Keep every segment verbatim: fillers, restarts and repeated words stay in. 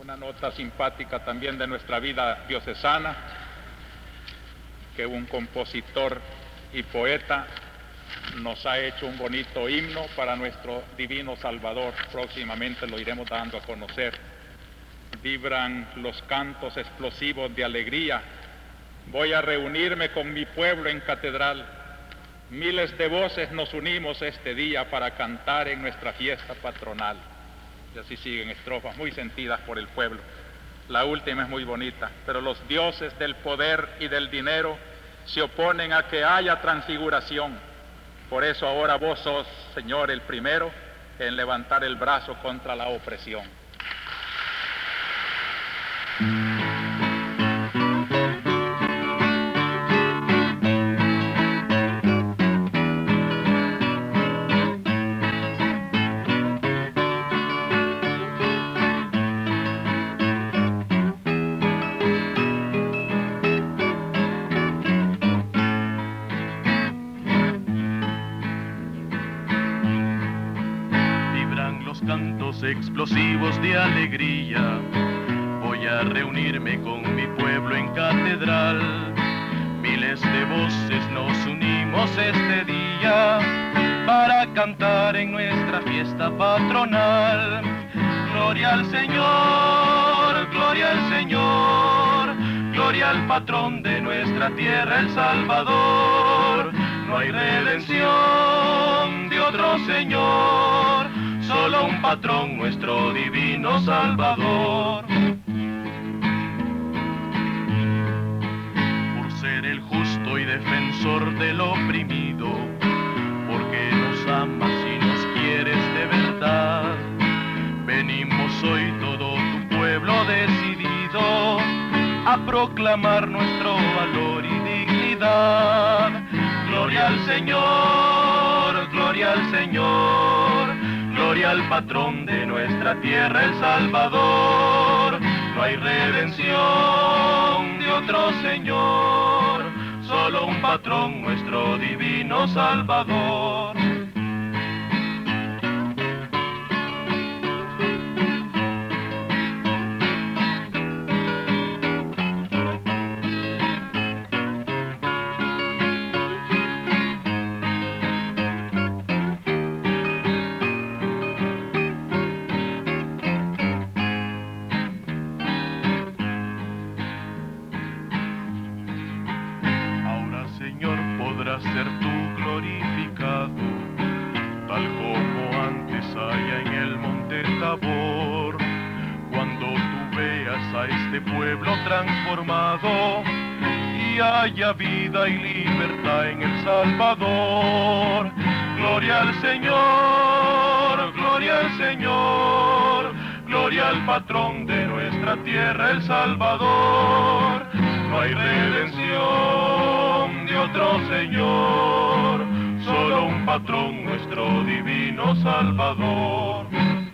Una nota simpática también de nuestra vida diocesana, que un compositor y poeta nos ha hecho un bonito himno para nuestro divino Salvador. Próximamente lo iremos dando a conocer. Vibran los cantos explosivos de alegría. Voy a reunirme con mi pueblo en catedral. Miles de voces nos unimos este día para cantar en nuestra fiesta patronal. Y así siguen estrofas muy sentidas por el pueblo. La última es muy bonita. Pero los dioses del poder y del dinero se oponen a que haya transfiguración. Por eso ahora vos sos, Señor, el primero en levantar el brazo contra la opresión. Explosivos de alegría, voy a reunirme con mi pueblo en catedral. Miles de voces nos unimos este día para cantar en nuestra fiesta patronal. Gloria al Señor, gloria al Señor, gloria al patrón de nuestra tierra, el Salvador. No hay redención de otro Señor, solo un patrón, nuestro divino Salvador. Por ser el justo y defensor del oprimido, porque nos amas y nos quieres de verdad, venimos hoy todo tu pueblo decidido a proclamar nuestro valor y dignidad. Gloria al Señor, gloria al Señor, gloria al patrón de nuestra tierra, el Salvador. No hay redención de otro Señor, solo un patrón, nuestro divino Salvador. Ser tú glorificado, tal como antes allá en el monte Tabor. Cuando tú veas a este pueblo transformado y haya vida y libertad en el Salvador. Gloria al Señor, gloria al Señor, gloria al patrón de nuestra tierra, el Salvador. No hay redención de otro Señor, solo un patrón, nuestro divino Salvador.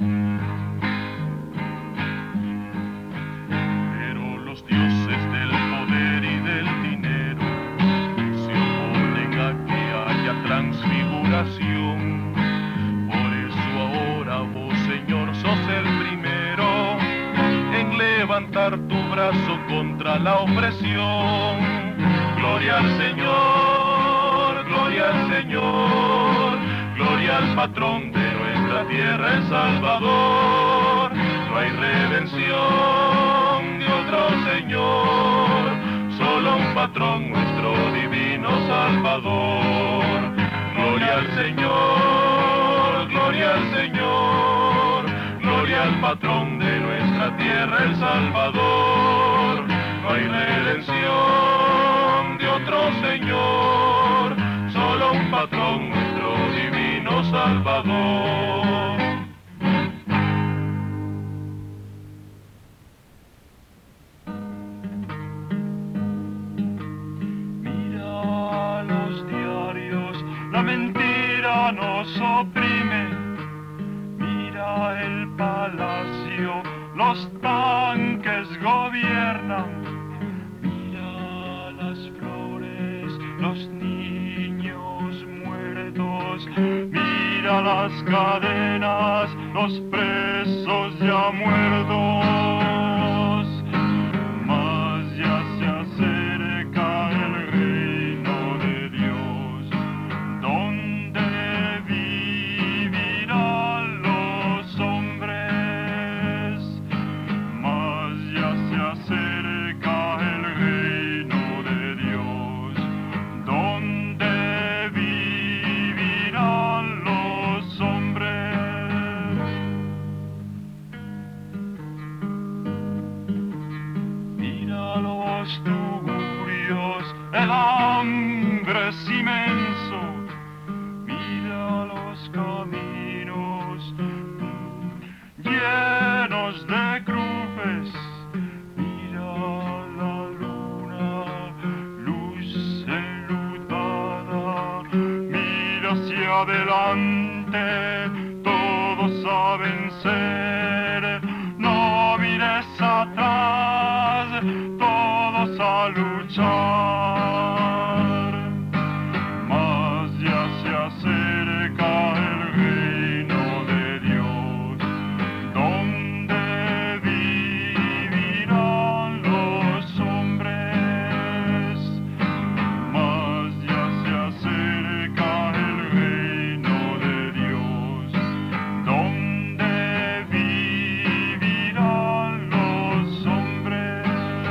Pero los dioses del poder y del dinero se oponen a que haya transfiguración. Por eso ahora vos, Señor, sos el primero en levantar tu brazo contra la opresión. Gloria al Señor, gloria al Señor, gloria al patrón de nuestra tierra, el Salvador. No hay redención de otro Señor, solo un patrón, nuestro divino Salvador. Gloria al Señor, gloria al Señor, gloria al patrón de nuestra tierra, el Salvador. No hay redención de otro Señor, solo un patrón, nuestro divino Salvador. Mira los diarios, la mentira nos oprime. Mira el palacio, los tanques gobiernan. Mira las flores, los niños muertos. Mira las cadenas, los presos ya muertos. mira hacia adelante, todos a vencer. No mires atrás, todos a luchar. Mas ya se acerca el reino de Dios, donde vivirán los hombres. Mas ya se acerca el reino de Dios, donde vivirán los hombres.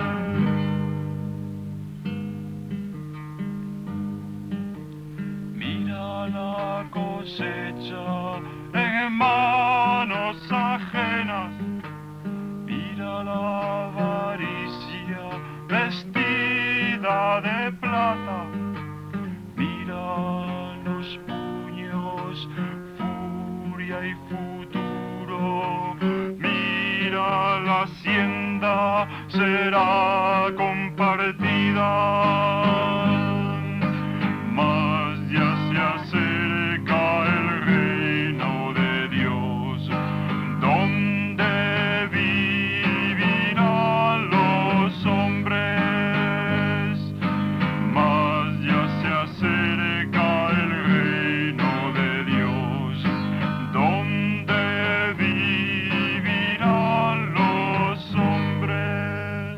Mira la cosecha en manos ajenas, mira la avaricia vestida de plata, mira los puños, furia y futuro, mira la hacienda será compartida. Mas ya se acerca el reino de Dios, donde vivirán los hombres. Mas ya se acerca el reino de Dios, donde vivirán los hombres.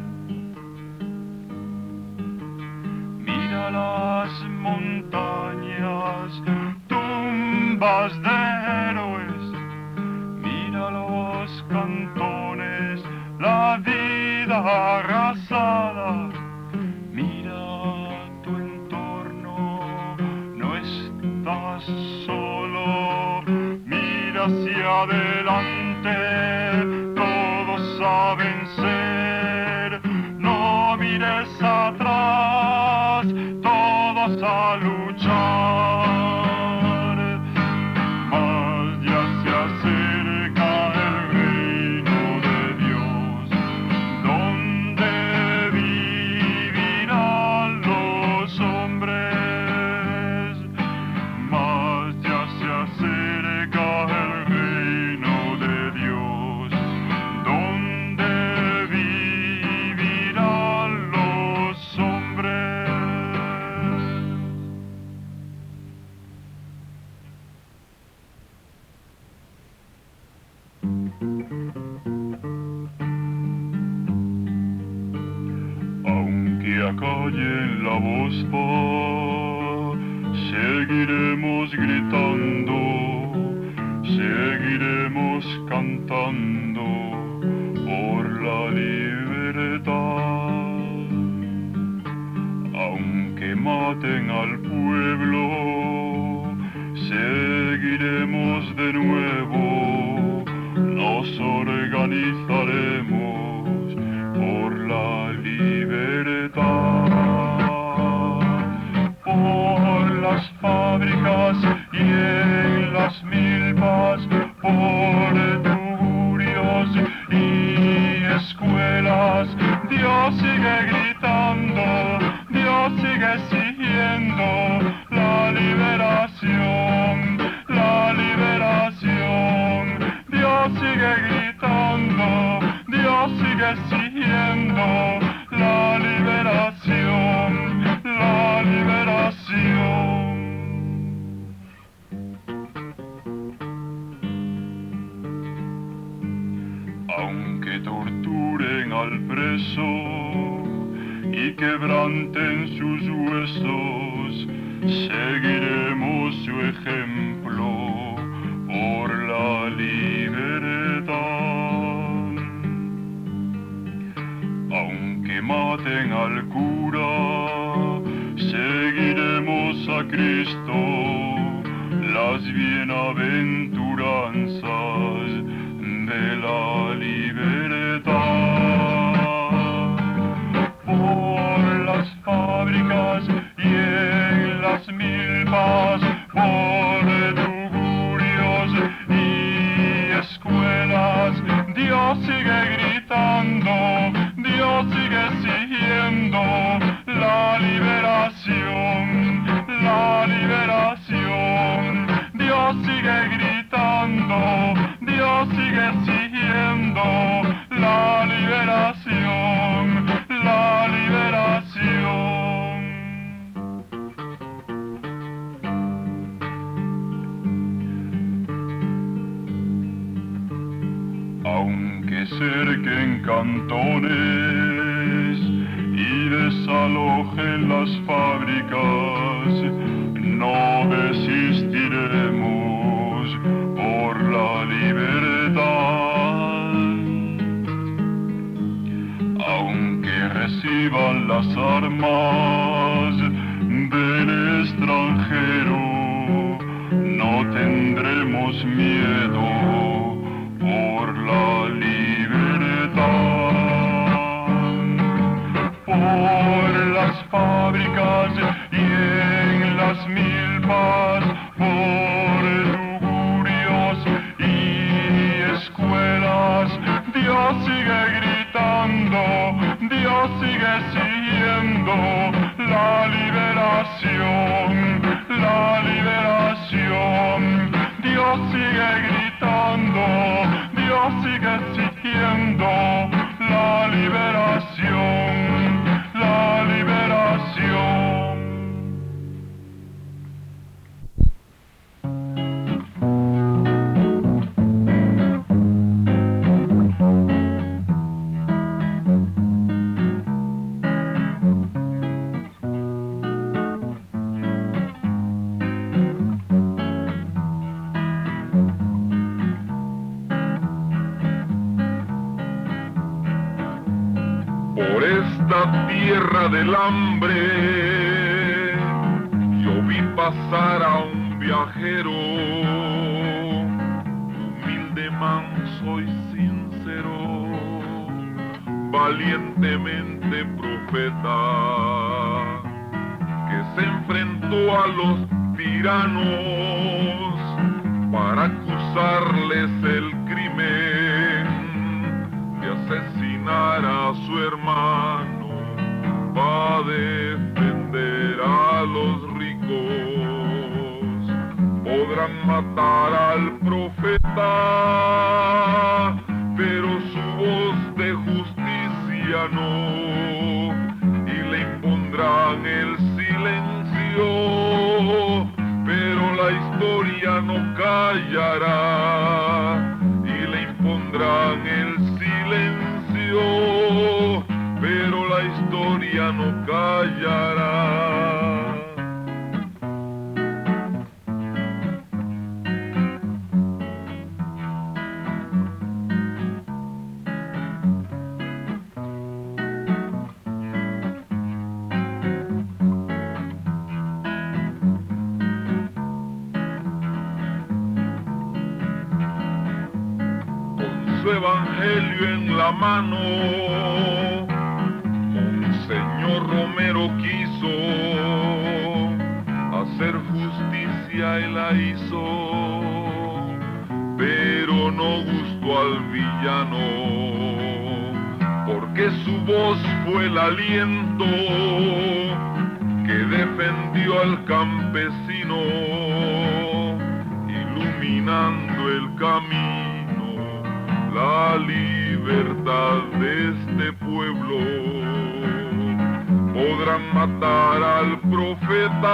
Mira las montañas, tumbas de héroes, mira los cantones, la vida arrasada, mira tu entorno, no estás solo, mira hacia adelante, todos a vencer, no mires atrás, todos a luchar. Mas ya se acerca el reino de Dios, donde vivirán los hombres. Mas ya se acerca el reino de Dios, donde vivirán los hombres. Aunque acallen la voz, seguiremos gritando, seguiremos cantando por la libertad. Aunque maten al pueblo, seguiremos de nuevo, nos organizaremos por la libertad. Por las fábricas y en las milpas, por tugurios y escuelas, Dios sigue gritando, Dios sigue exigiendo la liberación, la liberación. Dios sigue gritando, Dios sigue exigiendo la liberación, la liberación. Aunque torturen al preso y quebranten sus huesos, seguiremos su ejemplo por la libertad. Aunque maten al cura, seguiremos a Cristo, las bienaventuranzas de la libertad. Por las fábricas y en las milpas, por tugurios y escuelas, Dios sigue gritando, Dios sigue exigiendo la liberación, la liberación. Dios sigue gritando, Dios sigue exigiendo la liberación, la liberación. Aunque cerquen cantones y desalojen las fábricas, no desistiremos por la libertad. Aunque reciban las armas del extranjero, no tendremos miedo por la libertad. Por las fábricas y en las milpas, por lugurios y escuelas, Dios sigue gritando, Dios sigue exigiendo la liberación, la liberación. Dios sigue gritando, Dios sigue exigiendo la liberación, la liberación. Por esta tierra del hambre yo vi pasar a un viajero, humilde, manso y sincero, valientemente profeta, que se enfrentó a los tiranos para acusarles el crimen de asesinar a su hermano, para defender a los ricos. Podrán matar al profeta, pero su voz de justicia no, y le impondrán el silencio, pero la historia no callará, y le impondrán el silencio, pero la historia no callará. Su evangelio en la mano, Monseñor Romero quiso hacer justicia y la hizo, pero no gustó al villano, porque su voz fue el aliento que defendió al campesino, iluminando el camino, la libertad de este pueblo. Podrán matar al profeta,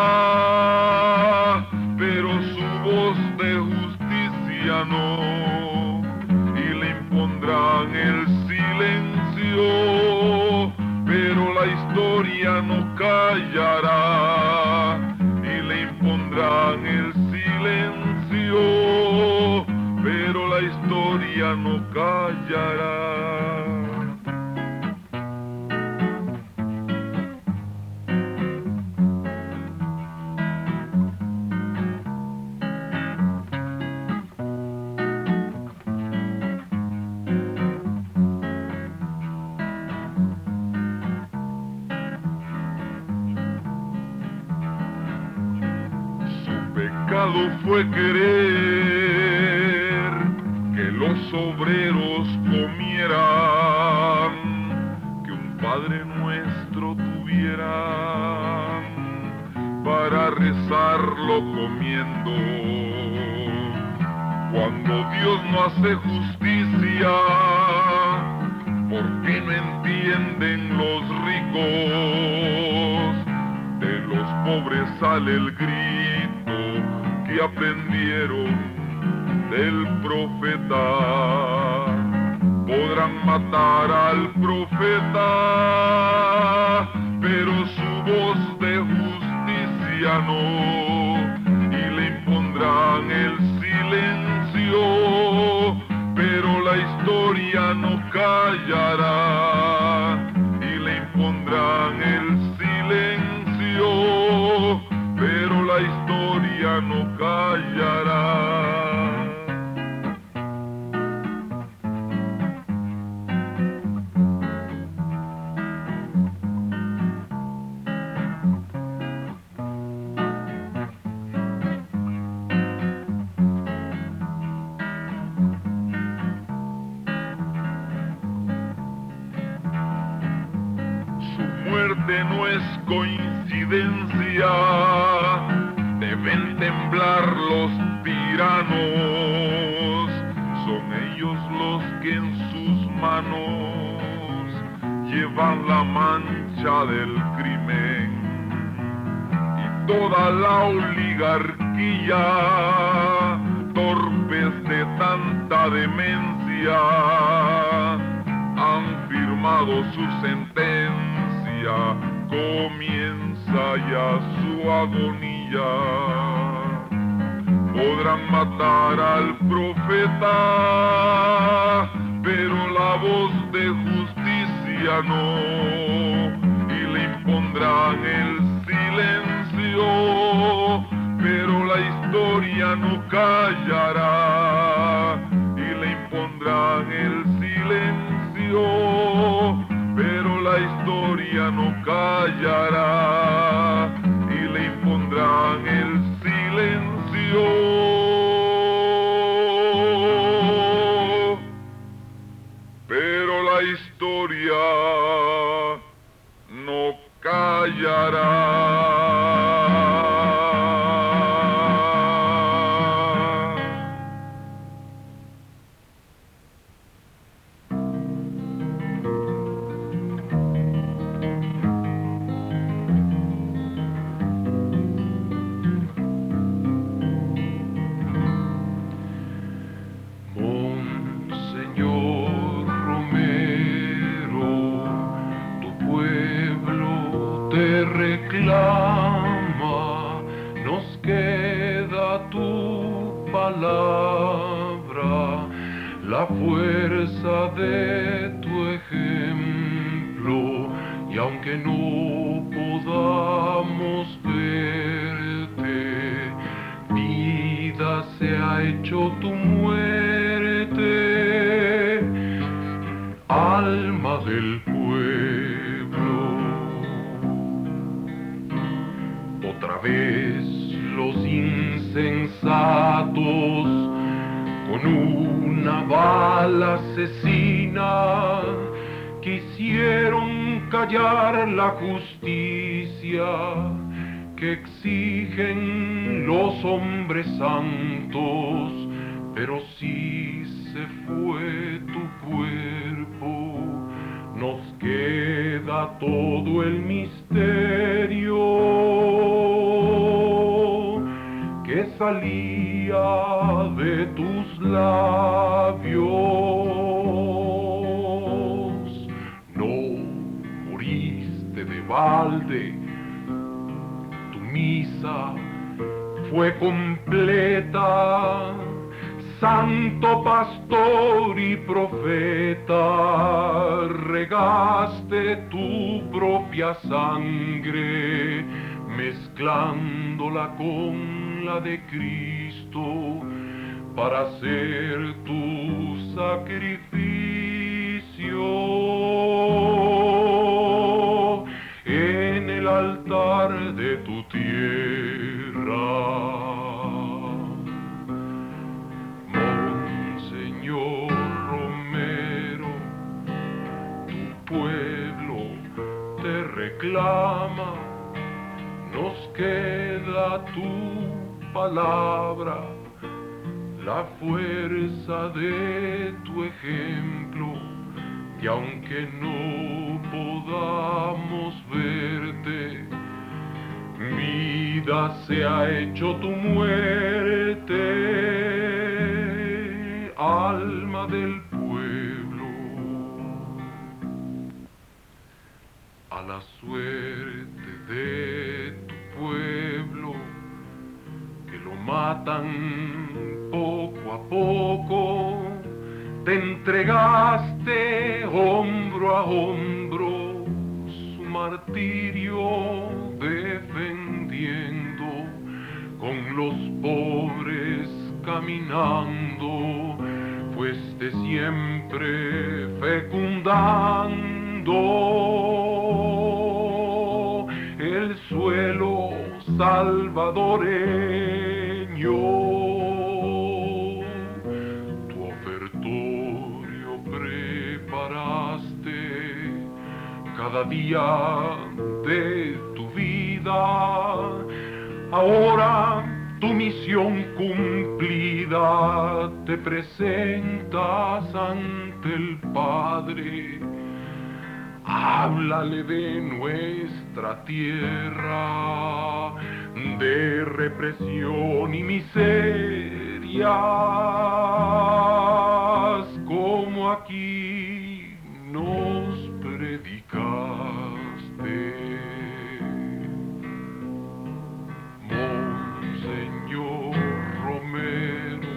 pero su voz de justicia no, y le impondrán el silencio, pero la historia no callará, y le impondrán el silencio, pero la historia no callará. Su pecado fue querer que los obreros comieran, que un Padre Nuestro tuvieran, para rezarlo comiendo. Cuando Dios no hace justicia, ¿por qué no entienden los ricos? De los pobres sale el grito que aprendieron del profeta. Podrán matar al profeta, pero su voz de justicia no, y le impondrán el silencio, pero la historia no callará, y le impondrán el silencio, pero la historia no callará. No es coincidencia, deben temblar los tiranos, son ellos los que en sus manos llevan la mancha del crimen, y toda la oligarquía, torpes de tanta demencia, han firmado su sentencia. Comienza ya su agonía. Podrán matar al profeta, pero la voz de justicia no, y le impondrán el silencio, pero la historia no callará, y le impondrán el silencio, pero la historia no callará, y le impondrán el silencio, pero la historia no callará. Reclama, nos queda tu palabra, la fuerza de tu ejemplo, y aunque no podamos verte, vida se ha hecho tu muerte, alma del pueblo. Otra vez los insensatos con una bala asesina quisieron callar la justicia que exigen los hombres santos, pero si se fue tu cuerpo, nos queda todo el misterio que salía de tus labios. No moriste de balde, tu misa fue completa, santo pastor y profeta, regaste tu propia sangre, mezclándola con la de Cristo, para hacer tu sacrificio en el altar de tu tierra. Reclama, nos queda tu palabra, la fuerza de tu ejemplo, y aunque no podamos verte, vida se ha hecho tu muerte, alma del pueblo. A la suerte de tu pueblo, que lo matan poco a poco, te entregaste hombro a hombro su martirio, defendiendo con los pobres caminando, fuiste siempre fecundando el suelo salvadoreño. Tu ofertorio preparaste cada día de tu vida. Ahora tu misión cumplida, te presentas ante el Padre. Háblale de nuestra tierra, de represión y miserias, como aquí nos predicaste. Monseñor Romero,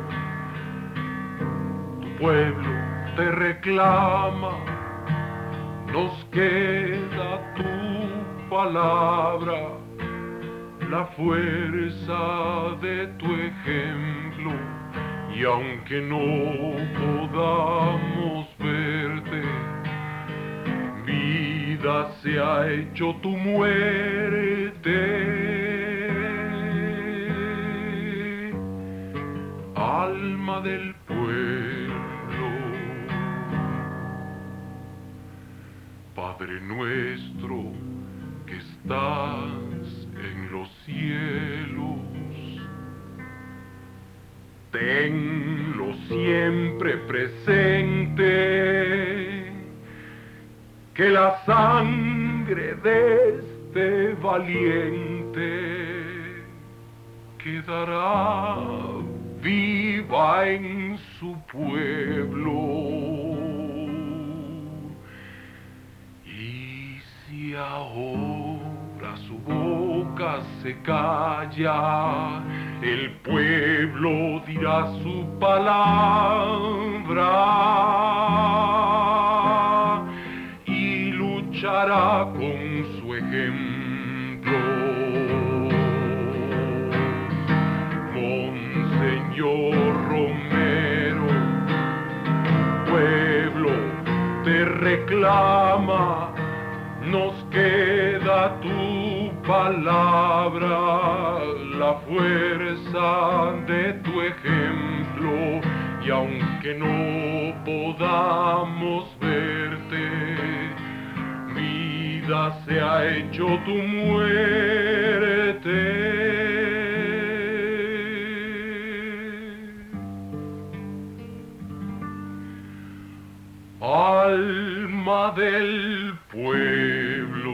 tu pueblo te reclama, nos queda tu palabra, la fuerza de tu ejemplo, y aunque no podamos verte, vida se ha hecho tu muerte, alma del pueblo. Padre nuestro que estás en los cielos, tenlo siempre presente, que la sangre de este valiente quedará viva en su pueblo. Y ahora su boca se calla, el pueblo dirá su palabra y luchará con su ejemplo. Monseñor Romero, pueblo te reclama, nos queda tu palabra, la fuerza de tu ejemplo, y aunque no podamos verte, vida se ha hecho tu muerte. Alma del pueblo.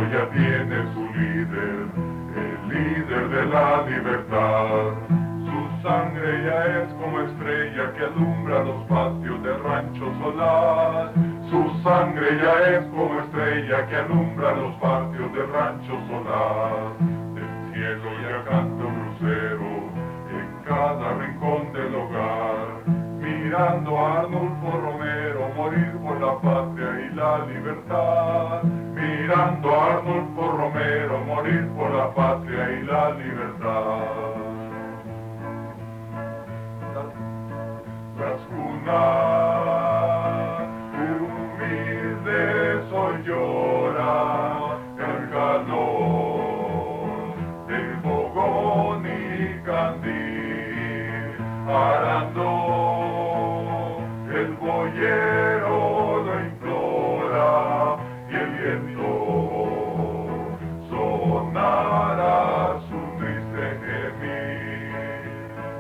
ya tiene su líder, el líder de la libertad. Su sangre ya es como estrella que alumbra los patios del rancho solar. Su sangre ya es como estrella que alumbra los patios del rancho solar. Del cielo ya canta un lucero en cada rincón del hogar, mirando a Arnulfo Romero morir por la patria y la libertad. Mirando a Arnulfo Romero morir por la patria y la libertad. Tras cunar humilde sol llora el calor del fogón y candil, arando el boyero lo implora y el viento sonará su triste gemir.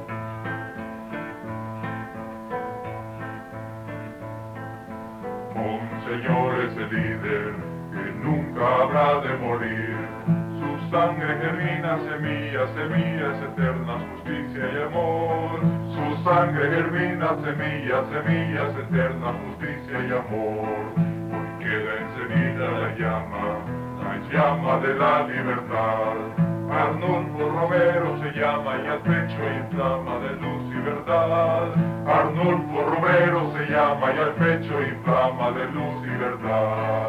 Monseñor es el líder que nunca habrá de morir. Su sangre germina semillas, semillas eternas, justicia y amor. Su sangre germina semillas, semillas eternas, justicia y amor. Hoy queda encendida la llama, la llama de la libertad. Arnulfo Romero se llama y al pecho inflama de luz y verdad. Arnulfo Romero se llama y al pecho inflama de luz y verdad.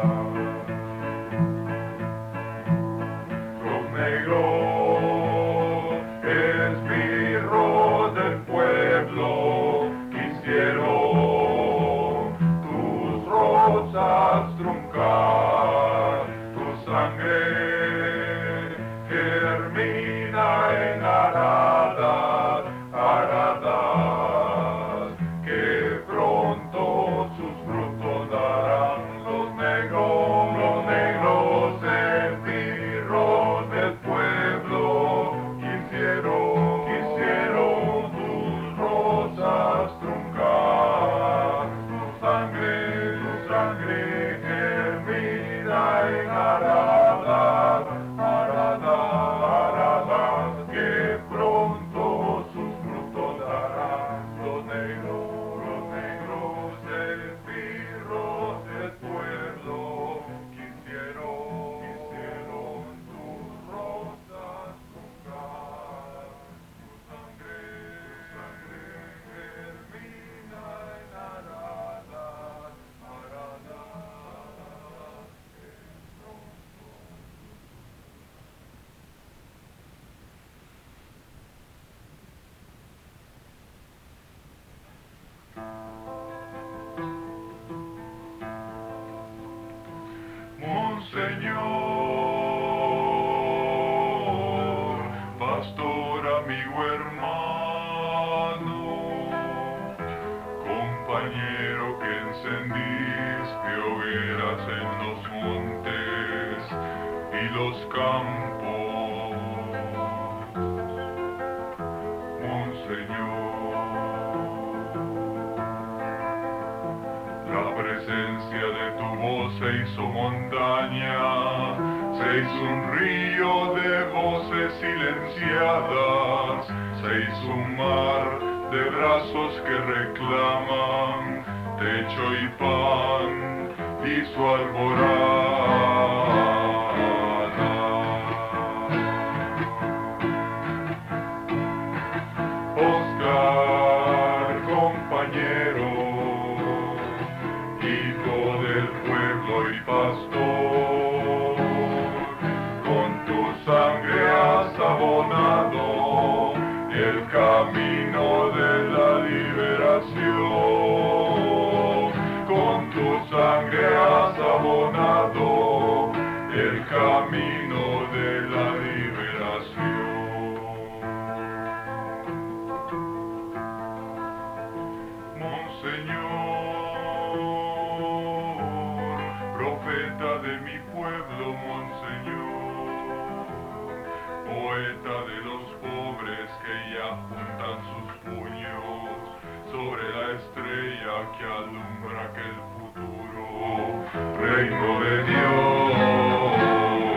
Los negros, esbirros del pueblo, quisieron tus rosas truncar, tu sangre germina en aradas, aradas, que pronto sus frutos darán. Los negros, los negros esbirros del pueblo, quisieron, quisieron tus rosas truncar, tu sangre, tu sangre germina en aradas, que pronto sus frutos darán. Los negros, los negros esbirros del pueblo, quisieron, quisieron tus rosas truncar, tu sangre, tu sangre germina en aradas, aradas, que pronto. Monseñor, pastor, amigo, hermano, compañero que encendiste hogueras en los montes y los campos. Monseñor, la presencia de tu voz se hizo montaña, se hizo un río de voces silenciadas, se hizo un mar de brazos que reclaman techo y pan y su alborada. Oscar, compañero, hijo del pueblo y pastor, con tu sangre has abonado el camino de la liberación. Con tu sangre has abonado el camino de la liberación. Monseñor, profeta de mi pueblo, Monseñor, poeta de los pobres que ya juntan sus puños sobre la estrella que alumbra aquel futuro reino de Dios.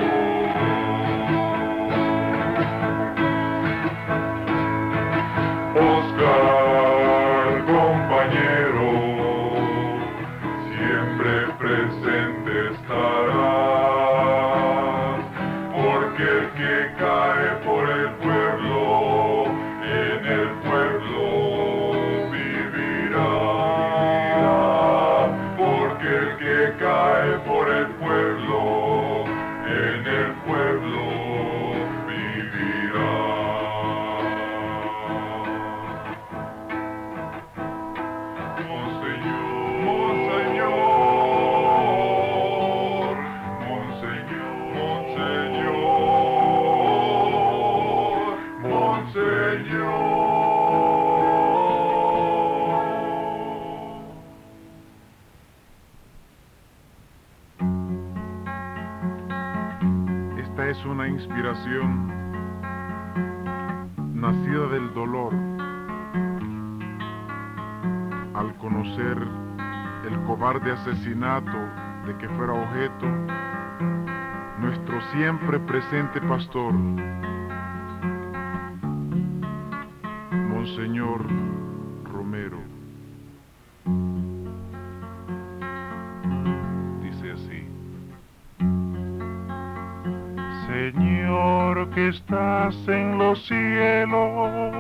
cae por el pueblo, en el pueblo vivirá. Monseñor, Monseñor, Monseñor, Monseñor, Monseñor. Esta es una inspiración nacida del dolor al conocer el cobarde asesinato de que fuera objeto nuestro siempre presente pastor, Monseñor Romero. Dice así: Señor que estás en los cielos,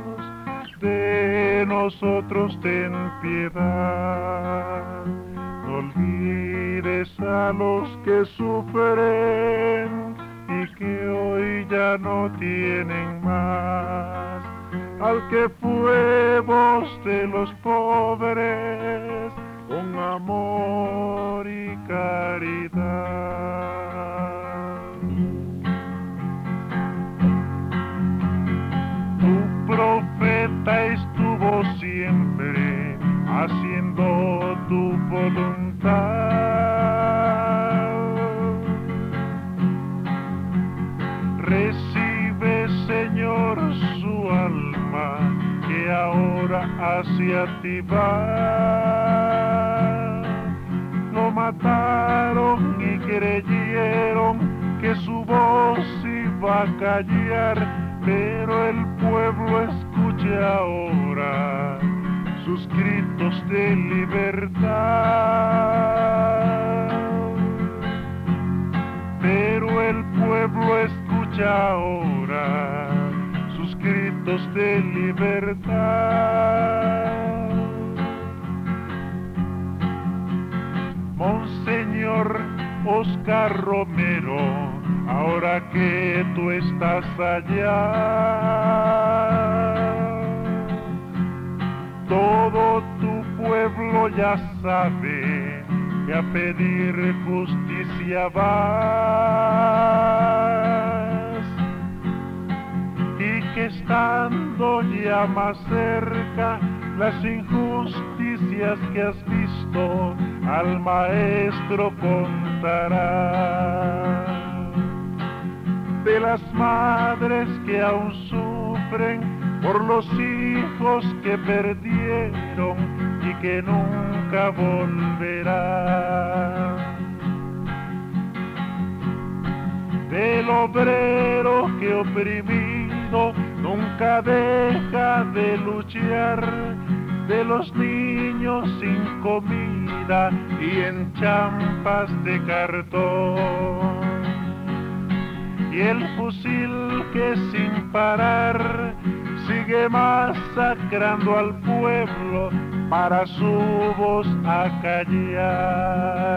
de nosotros ten piedad. No olvides a los que sufren y que hoy ya no tienen más. Al que fue voz de los pobres con amor y caridad. Profeta estuvo siempre haciendo tu voluntad. Recibe, Señor, su alma que ahora hacia ti va. Lo mataron y creyeron que su voz iba a callar, pero el pueblo escucha ahora sus gritos de libertad. Pero el pueblo escucha ahora sus gritos de libertad. Monseñor Oscar Romero, ahora que tú estás allá, todo tu pueblo ya sabe que a pedir justicia vas, y que estando ya más cerca las injusticias que has visto al maestro contará. De las madres que aún sufren por los hijos que perdieron y que nunca volverán. Del obrero que oprimido nunca deja de luchar, de los niños sin comida y en champas de cartón. Y el fusil que sin parar sigue masacrando al pueblo para su voz acallar.